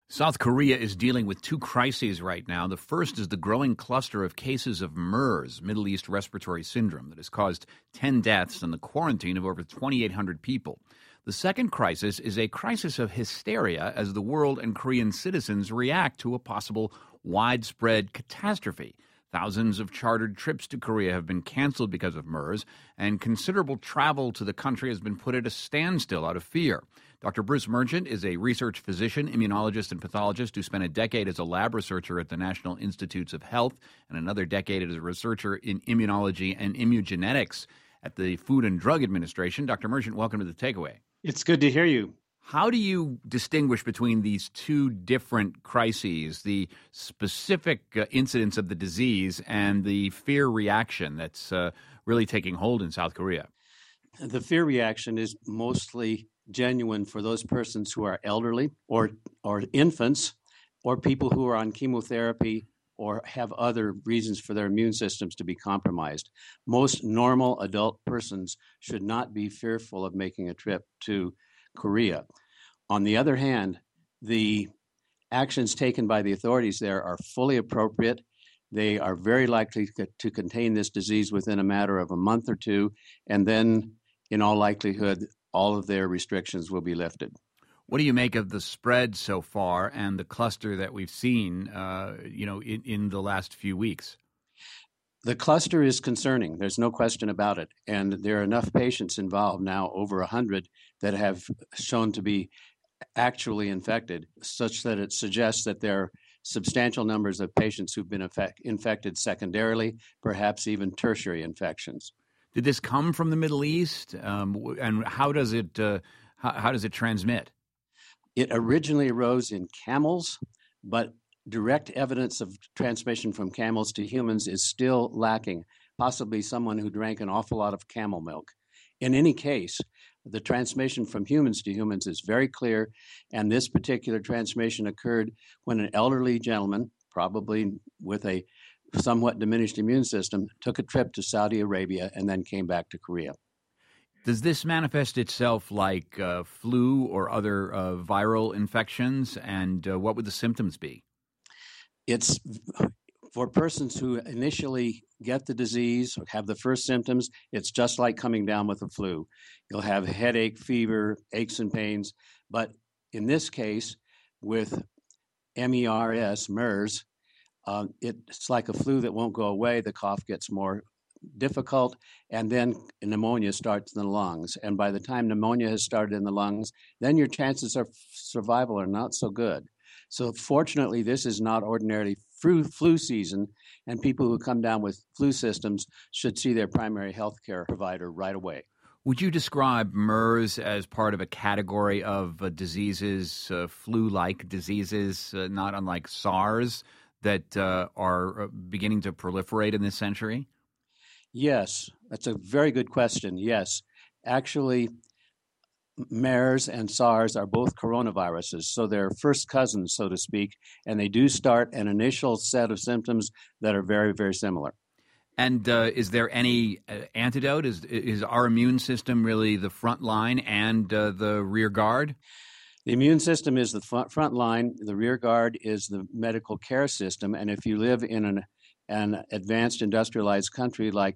South Korea is dealing with two crises right now. The first is the growing cluster of cases of MERS, Middle East Respiratory Syndrome, that has caused 10 deaths and the quarantine of over 2,800 people. The second crisis is a crisis of hysteria as the world and Korean citizens react to a possible widespread catastrophe. Thousands of chartered trips to Korea have been canceled because of MERS, and considerable travel to the country has been put at a standstill out of fear. Dr. Bruce Merchant is a research physician, immunologist, and pathologist who spent a decade as a lab researcher at the National Institutes of Health and another decade as a researcher in immunology and immunogenetics at the Food and Drug Administration. Dr. Merchant, welcome to The Takeaway. It's good to hear you. How do you distinguish between these two different crises, the specific incidence of the disease and the fear reaction that's really taking hold in South Korea? The fear reaction is mostly genuine for those persons who are elderly or infants or people who are on chemotherapy or have other reasons for their immune systems to be compromised. Most normal adult persons should not be fearful of making a trip to Korea. On the other hand, the actions taken by the authorities there are fully appropriate. They are very likely to contain this disease within a matter of a month or two, and then, in all likelihood, all of their restrictions will be lifted. What do you make of the spread so far and the cluster that we've seen, in the last few weeks? The cluster is concerning. There's no question about it. And there are enough patients involved now, over 100, that have shown to be actually infected, such that it suggests that there are substantial numbers of patients who've been infected secondarily, perhaps even tertiary infections. Did this come from the Middle East? And how does it transmit? It originally arose in camels, but direct evidence of transmission from camels to humans is still lacking, possibly someone who drank an awful lot of camel milk. In any case, the transmission from humans to humans is very clear, and this particular transmission occurred when an elderly gentleman, probably with a somewhat diminished immune system, took a trip to Saudi Arabia and then came back to Korea. Does this manifest itself like flu or other viral infections, and what would the symptoms be? It's for persons who initially get the disease or have the first symptoms, it's just like coming down with the flu. You'll have headache, fever, aches and pains. But in this case, with MERS, it's like a flu that won't go away. The cough gets more difficult, and then pneumonia starts in the lungs. And by the time pneumonia has started in the lungs, then your chances of survival are not so good. So fortunately, this is not ordinarily flu season, and people who come down with flu symptoms should see their primary health care provider right away. Would you describe MERS as part of a category of diseases, flu-like diseases, not unlike SARS, that are beginning to proliferate in this century? Yes, that's a very good question. Yes. Actually, MERS and SARS are both coronaviruses, so they're first cousins, so to speak, and they do start an initial set of symptoms that are very, very similar. And is there any antidote? Is our immune system really the front line and the rear guard? The immune system is the front line. The rear guard is the medical care system. And if you live in an advanced industrialized country like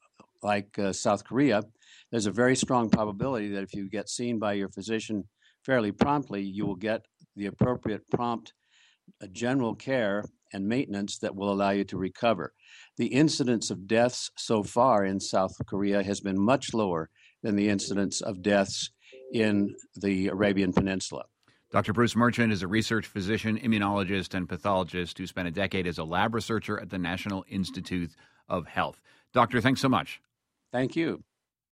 South Korea, there's a very strong probability that if you get seen by your physician fairly promptly, you will get the appropriate prompt general care and maintenance that will allow you to recover. The incidence of deaths so far in South Korea has been much lower than the incidence of deaths in the Arabian Peninsula. Dr. Bruce Merchant is a research physician, immunologist, and pathologist who spent a decade as a lab researcher at the National Institute of Health. Doctor, thanks so much. Thank you.